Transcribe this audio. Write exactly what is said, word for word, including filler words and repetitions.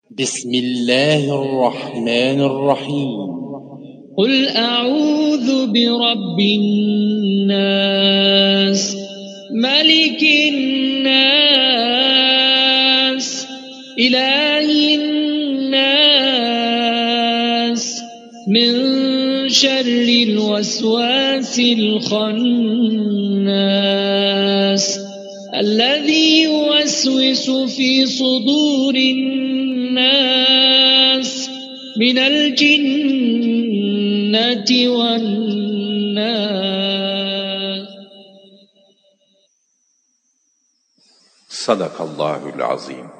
بسم الله الرحمن الرحيم. قل أعوذ برب الناس ملك الناس إله الناس من شر الوسواس الخناس الذي يوسوس في صدور الناس من الجنة والناس. صدق الله العظيم.